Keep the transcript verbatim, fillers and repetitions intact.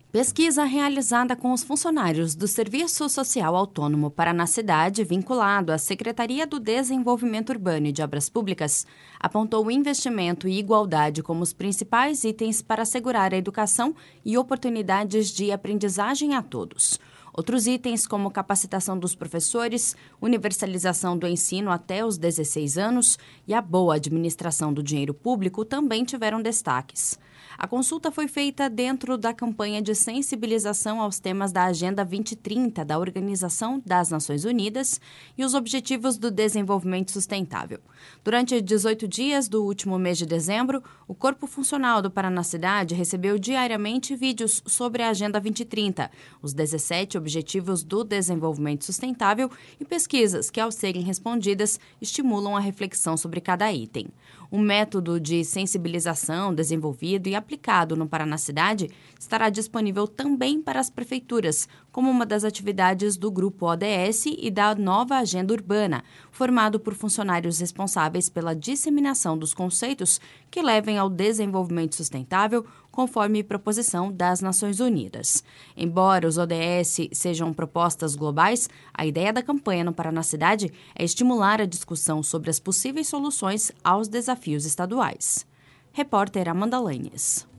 Pesquisa realizada com os funcionários do Serviço Social Autônomo Paraná Cidade, vinculado à Secretaria do Desenvolvimento Urbano e de Obras Públicas, apontou investimento e igualdade como os principais itens para assegurar a educação e oportunidades de aprendizagem a todos. Outros itens, como capacitação dos professores, universalização do ensino até os dezesseis anos e a boa administração do dinheiro público, também tiveram destaques. A consulta foi feita dentro da campanha de sensibilização aos temas da Agenda vinte trinta da Organização das Nações Unidas e os Objetivos do Desenvolvimento Sustentável. Durante dezoito dias do último mês de dezembro, o Corpo Funcional do Paraná Cidade recebeu diariamente vídeos sobre a Agenda vinte trinta, os dezessete Objetivos do Desenvolvimento Sustentável e pesquisas que, ao serem respondidas, estimulam a reflexão sobre cada item. Um método de sensibilização desenvolvido e aplicado no Paraná Cidade estará disponível também para as prefeituras, como uma das atividades do Grupo O D S e da Nova Agenda Urbana, formado por funcionários responsáveis pela disseminação dos conceitos que levem ao desenvolvimento sustentável, conforme proposição das Nações Unidas. Embora os O D S sejam propostas globais, a ideia da campanha no Paraná Cidade é estimular a discussão sobre as possíveis soluções aos desafios estaduais. Repórter Amanda Lanes.